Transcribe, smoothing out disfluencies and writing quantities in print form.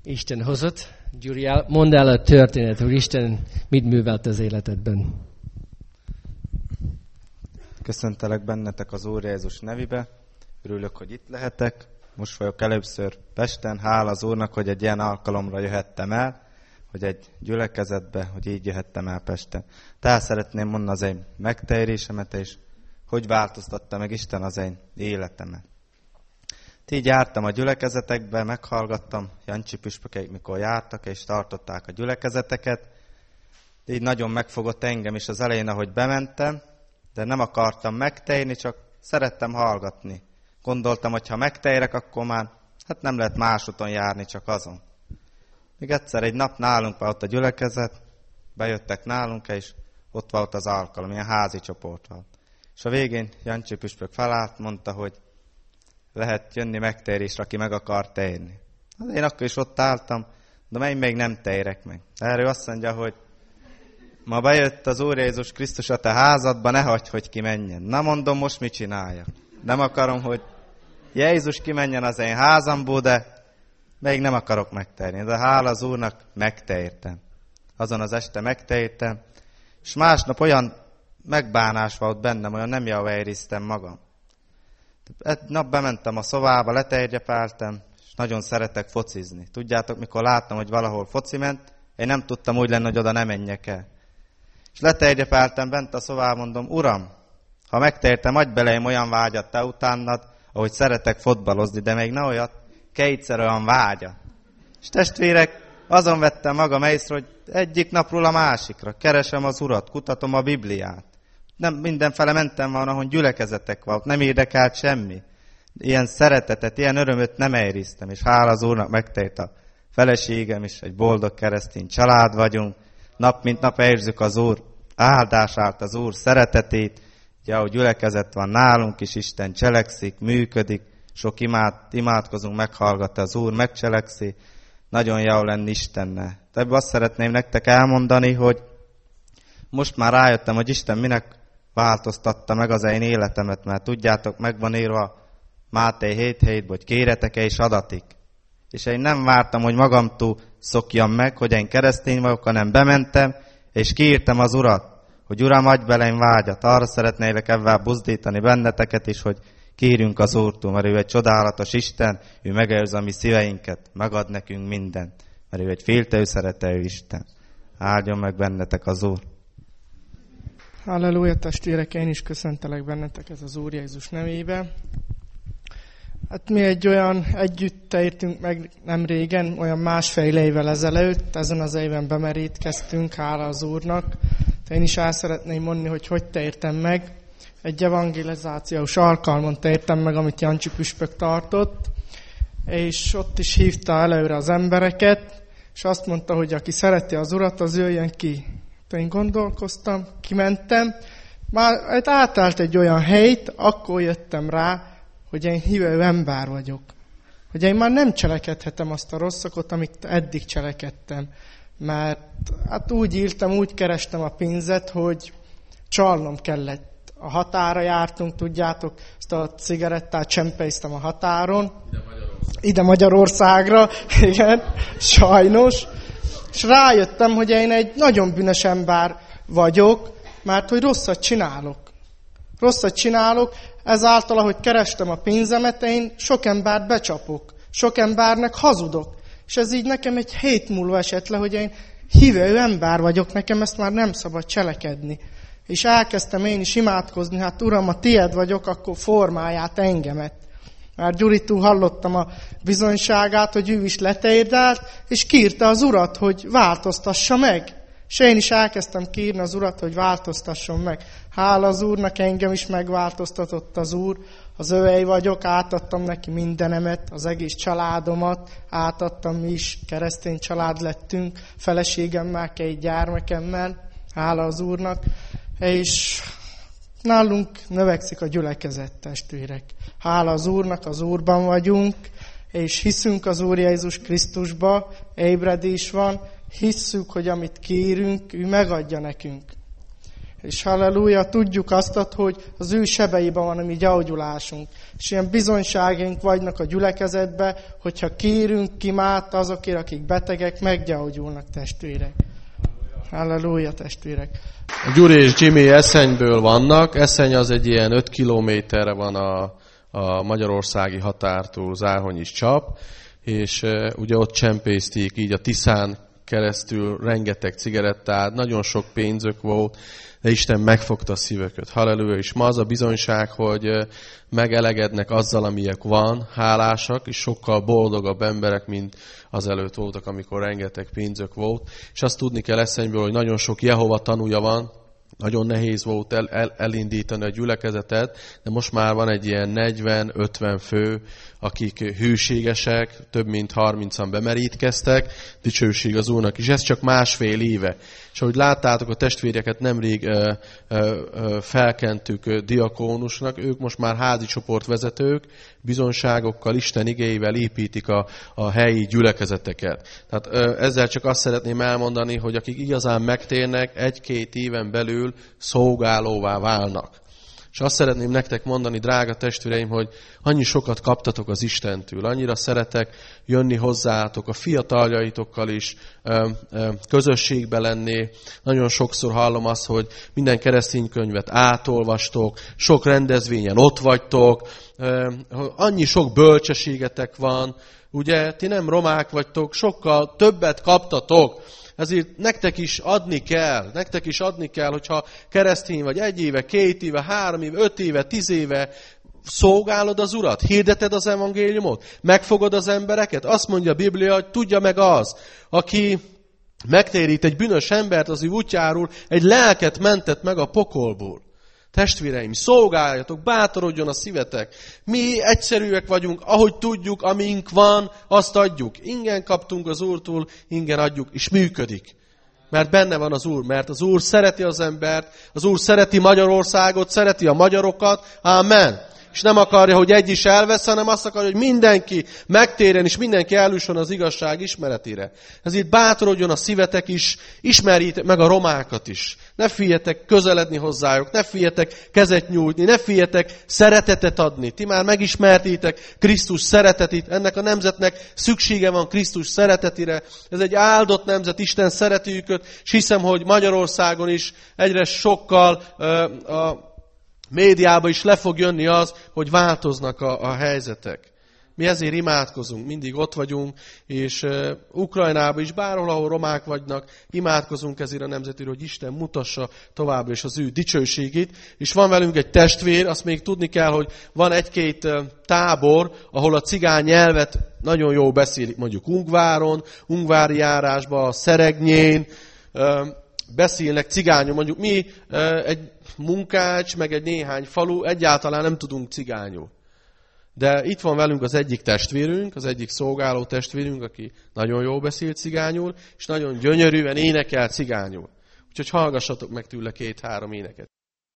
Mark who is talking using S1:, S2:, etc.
S1: Isten hozott. Gyuri, mondd el a történet, hogy Isten mit művelt az életedben.
S2: Köszöntelek bennetek az Úr Jézus nevébe. Örülök, hogy itt lehetek. Most vagyok először Pesten. Hála az Úrnak, hogy egy ilyen alkalomra jöhettem el, hogy egy gyülekezetbe, hogy így jöhettem el Pesten. Tehát szeretném mondani az én megtérésemet, és hogy változtatta meg Isten az én életemet. Így jártam a gyülekezetekbe, meghallgattam Jancsi püspökeik, mikor jártak, és tartották a gyülekezeteket. Így nagyon megfogott engem is az elején, ahogy bementem, de nem akartam megtérni, csak szerettem hallgatni. Gondoltam, hogy ha megtérek, akkor már nem lehet másúton járni, csak azon. Még egyszer egy nap nálunk volt a gyülekezet, bejöttek nálunk, és ott volt az alkalom, ilyen házi csoport volt. És a végén Jancsi püspök felállt, mondta, hogy lehet jönni megtérésre, aki meg akar térni. Én akkor is ott álltam, de én még nem térek meg. Erről azt mondja, hogy ma bejött az Úr Jézus Krisztus a te házadba, ne hagyd, hogy kimenjen. Na mondom, most mit csináljak? Nem akarom, hogy Jézus kimenjen az én házamból, de még nem akarok megtérni. De hála az Úrnak, megtértem. Azon az este megtértem, és másnap olyan megbánás volt bennem, olyan nem javáriztem magam. Egy nap bementem a szobába, letérgyepáltam, és nagyon szeretek focizni. Tudjátok, mikor láttam, hogy valahol foci ment, én nem tudtam úgy lenni, hogy oda ne menjek el. És letérgyepáltam bent a szobába, mondom, Uram, ha megtértem, adj belém olyan vágyat te utánad, ahogy szeretek fotbalozni, de még ne olyat, kétszer olyan vágyat. És testvérek, azon vettem magam észre, hogy egyik napról a másikra keresem az Urat, kutatom a Bibliát. Nem mindenfele mentem volna, ahol gyülekezetek volt, nem érdekelt semmi. Ilyen szeretetet, ilyen örömöt nem ériztem, és hála az Úrnak megtért a feleségem is, egy boldog keresztény család vagyunk. Nap mint nap érzük az Úr áldását, az Úr szeretetét. Ugye, ahogy gyülekezet van nálunk is, Isten cselekszik, működik, sok imádkozunk, meghallgatta az Úr, megcselekszi. Nagyon jó lenni Istennel. De ebből azt szeretném nektek elmondani, hogy most már rájöttem, hogy Isten minek változtatta meg az én életemet, mert tudjátok, meg van írva Máté 7:7, hogy kéretek és adatik. És én nem vártam, hogy magamtól szokjam meg, hogy én keresztény vagyok, hanem bementem, és kiírtam az Urat, hogy Uram, adj belém vágyat. Arra szeretnélek ebben buzdítani benneteket is, hogy kérjünk az Úrtól, mert ő egy csodálatos Isten, ő megőrzi a mi szíveinket, megad nekünk mindent, mert ő egy féltő, szerető Isten. Áldjon meg bennetek az Úr!
S3: Halleluja, testvérek, én is köszöntelek benneteket az Úr Jézus nevébe. Hát mi együtt értünk meg nem régen, olyan másfél évvel ezelőtt, ezen az éven bemerítkeztünk, hála az Úrnak. Én is el szeretném mondani, hogy tértem meg. Egy evangelizációs alkalmon tértem meg, amit Jancsi püspök tartott, és ott is hívta előre az embereket, és azt mondta, hogy aki szereti az Urat, az jöjjön ki. Én gondolkoztam, kimentem, már átállt egy olyan helyt, akkor jöttem rá, hogy én hívő ember vagyok. Hogy én már nem cselekedhetem azt a rosszakot, amit eddig cselekedtem. Mert hát úgy írtam, úgy kerestem a pénzet, hogy csalnom kellett. A határa jártunk, tudjátok, ezt a cigarettát csempésztem a határon. Ide Magyarországra, igen, sajnos. És rájöttem, hogy én egy nagyon bűnös ember vagyok, mert hogy rosszat csinálok. Rosszat csinálok, ezáltal, ahogy kerestem a pénzemet, én sok embert becsapok. Sok embernek hazudok. És ez így nekem egy hét múlva esett le, hogy én hívő ember vagyok, nekem ezt már nem szabad cselekedni. És elkezdtem én is imádkozni, hát Uram, ha tied vagyok, akkor formálját engemet. Már Gyuritól hallottam a bizonyságát, hogy ő is letérdelt, és kiírta az Urat, hogy változtassa meg. És én is elkezdtem kérni az Urat, hogy változtasson meg. Hála az Úrnak, engem is megváltoztatott az Úr. Az övé vagyok, átadtam neki mindenemet, az egész családomat, átadtam, mi is keresztény család lettünk, feleségemmel, 2 gyermekemmel. Hála az Úrnak. És nálunk növekszik a gyülekezet, testvérek. Hála az Úrnak, az Úrban vagyunk, és hiszünk az Úr Jézus Krisztusba, ébredés van, hisszük, hogy amit kérünk, ő megadja nekünk. És halleluja, tudjuk azt, hogy az ő sebeiben van a mi gyógyulásunk. És ilyen bizonyságaink vagynak a gyülekezetben, hogyha kérünk, kimált azokért, akik betegek, meggyógyulnak, testvérek. Halleluja, testvérek.
S4: Gyuri és Jimmy Eszenyből vannak. Eszeny az egy ilyen 5 kilométerre van a magyarországi határtól, Zárhony is csap, és ugye ott csempészték így a Tiszán keresztül rengeteg cigarettát, nagyon sok pénzük volt, de Isten megfogta a szívöket. Halleluja, és ma az a bizonyság, hogy megelegednek azzal, amilyek van, hálásak, és sokkal boldogabb emberek, mint azelőtt voltak, amikor rengeteg pénzük volt. És azt tudni kell Eszenyből, hogy nagyon sok Jehova tanúja van, nagyon nehéz volt elindítani a gyülekezetet, de most már van egy ilyen 40-50 fő, akik hűségesek, több mint 30-an bemerítkeztek, dicsőség az Úrnak. És ez csak 1,5 éve. És ahogy láttátok, a testvéreket nemrég felkentük diakónusnak, ők most már házi csoportvezetők, bizonságokkal, Isten igéivel építik a helyi gyülekezeteket. Tehát ezzel csak azt szeretném elmondani, hogy akik igazán megtérnek, 1-2 éven belül szolgálóvá válnak. És azt szeretném nektek mondani, drága testvéreim, hogy annyi sokat kaptatok az Istentől, annyira szeretek jönni hozzátok, a fiataljaitokkal is közösségbe lenni. Nagyon sokszor hallom azt, hogy minden keresztény könyvet átolvastok, sok rendezvényen ott vagytok, annyi sok bölcsességetek van, ugye, ti nem romák vagytok, sokkal többet kaptatok. Ezért nektek is adni kell, hogyha keresztény vagy 1 éve, 2 éve, 3 éve, 5 éve, 10 éve szolgálod az Urat, hirdeted az evangéliumot, megfogod az embereket. Azt mondja a Biblia, hogy tudja meg az, aki megtérít egy bűnös embert az ő útjáról, egy lelket mentett meg a pokolból. Testvéreim, szolgáljatok, bátorodjon a szívetek. Mi egyszerűek vagyunk, ahogy tudjuk, amink van, azt adjuk. Ingyen kaptunk az Úrtól, ingyen adjuk, és működik. Mert benne van az Úr, mert az Úr szereti az embert, az Úr szereti Magyarországot, szereti a magyarokat. Amen. És nem akarja, hogy egy is elvesz, hanem azt akarja, hogy mindenki megtérjen, és mindenki eljusson az igazság ismeretére. Ezért bátorodjon a szívetek is, ismerjétek meg a romákat is. Ne féljetek közeledni hozzájuk, ne féljetek kezet nyújtni, ne féljetek szeretetet adni. Ti már megismertétek Krisztus szeretetét, ennek a nemzetnek szüksége van Krisztus szeretetére. Ez egy áldott nemzet, Isten szereti őket, és hiszem, hogy Magyarországon is egyre sokkal a médiában is le fog jönni az, hogy változnak a helyzetek. Mi ezért imádkozunk, mindig ott vagyunk, és Ukrajnában is, bárhol, ahol romák vagynak, imádkozunk ezért a nemzetért, hogy Isten mutassa továbbra is az ő dicsőségét. És van velünk egy testvér, azt még tudni kell, hogy van 1-2 tábor, ahol a cigány nyelvet nagyon jól beszélik, mondjuk Ungváron, ungvári járásban, Szeregnyén, beszélnek cigányul. Mondjuk mi egy Munkács, meg egy néhány falu, egyáltalán nem tudunk cigányul. De itt van velünk az egyik testvérünk, az egyik szolgáló testvérünk, aki nagyon jól beszél cigányul, és nagyon gyönyörűen énekel cigányul. Úgyhogy hallgassatok meg tőle 2-3 éneket.